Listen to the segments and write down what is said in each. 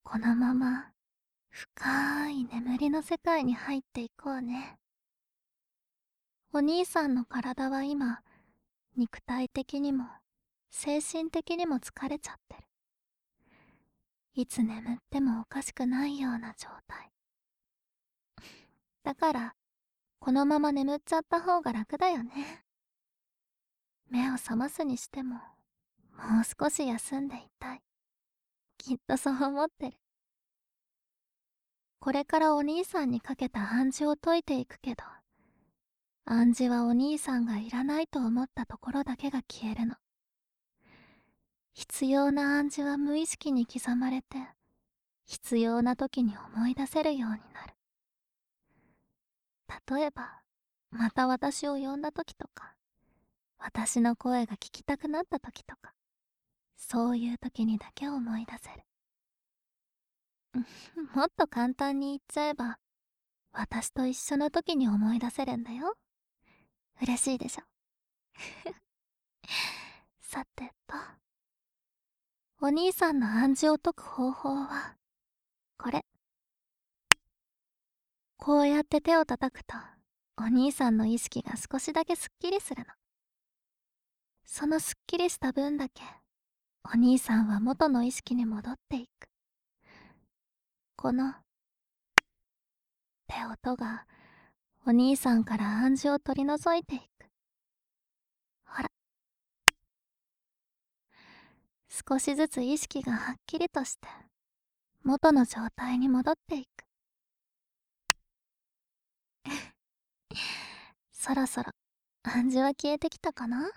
このまま深い眠りの世界に入っていこうね。お兄さんの体は今、肉体的にも精神的にも疲れちゃってる。いつ眠ってもおかしくないような状態。だから、このまま眠っちゃった方が楽だよね。目を覚ますにしても、もう少し休んでいたい。きっとそう思ってる。これからお兄さんにかけた暗示を解いていくけど、暗示はお兄さんがいらないと思ったところだけが消えるの。必要な暗示は無意識に刻まれて、必要な時に思い出せるようになる。例えば、また私を呼んだ時とか、私の声が聞きたくなった時とか、そういう時にだけ思い出せる。もっと簡単に言っちゃえば、私と一緒の時に思い出せるんだよ。嬉しいでしょ。さてと、お兄さんの暗示を解く方法は、これ。こうやって手を叩くと、お兄さんの意識が少しだけすっきりするの。そのすっきりした分だけ、お兄さんは元の意識に戻っていく。この、って音が、お兄さんから暗示を取り除いていく。ほら、少しずつ意識がはっきりとして、元の状態に戻っていく。そろそろ、暗示は消えてきたかな？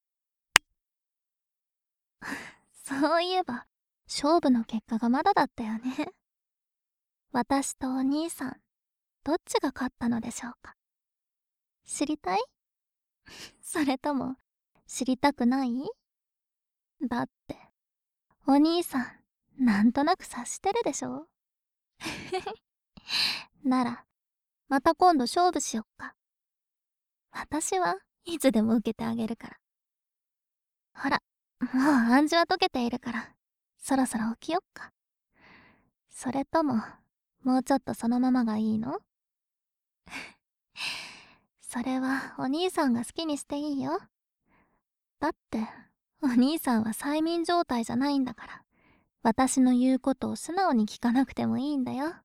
そういえば、勝負の結果がまだだったよね。私とお兄さん、どっちが勝ったのでしょうか？知りたい？それとも、知りたくない？だって、お兄さん、なんとなく察してるでしょ？なら、また今度勝負しよっか。私はいつでも受けてあげるから。ほら、もう暗示は解けているから、そろそろ起きよっか。それとも、もうちょっとそのままがいいの？それはお兄さんが好きにしていいよ。だって、お兄さんは催眠状態じゃないんだから、私の言うことを素直に聞かなくてもいいんだよ。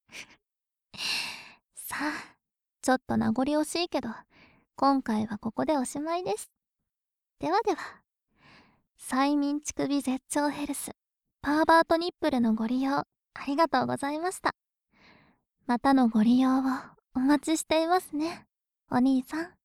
さあ、ちょっと名残惜しいけど、今回はここでおしまいです。ではでは、催眠乳首絶頂ヘルス、パーバートニップルのご利用、ありがとうございました。またのご利用をお待ちしていますね、お兄さん。